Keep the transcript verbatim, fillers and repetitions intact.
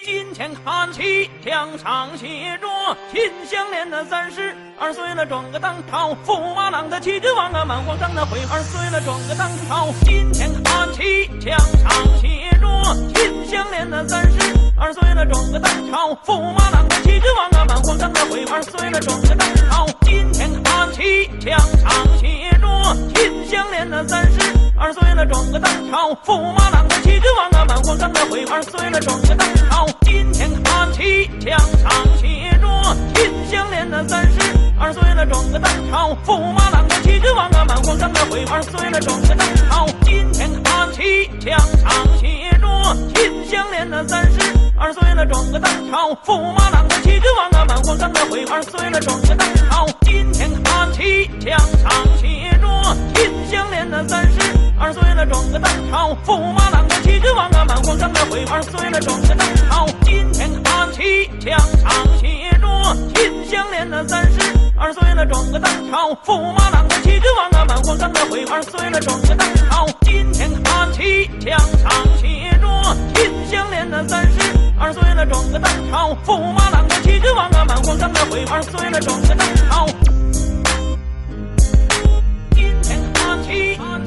金钱看齐，墙上写着秦香莲的三十二岁了，转个当朝，驸马郎的齐君王啊，满皇上的回二岁了，转个当朝。金钱看齐，墙上写着秦香莲的三十二岁了，转个当朝，驸马郎的齐君王啊，满皇上的回二岁了，转个当朝。金钱看齐，墙上写着秦香莲的三十二岁了，转个当朝，驸马郎的齐君王啊，满皇上的回二岁了，转个当朝。金钱看齐，墙上写着秦香莲的三十二岁了，转个当朝，驸马郎的齐君王啊，满皇上的回二岁了，转个当朝。金钱看齐，墙上写着秦香莲的三十二岁了，转个当朝，驸马郎的齐君王啊，满皇上的回二岁了，转个当朝。金钱看齐，墙上写着秦香莲的三十二岁了，转个当朝，驸马郎的齐君王啊，满皇上的回二岁了，转个当朝。金钱看齐，墙上写着秦香莲的三十二岁了，转个当朝，驸马郎的齐君王啊，满皇上的回二岁了，转个当朝。金钱看齐，墙上写着秦香莲的三十二岁了，转个当朝，驸马郎的齐君王啊，满皇上的回二岁了，转个当朝。金钱看齐。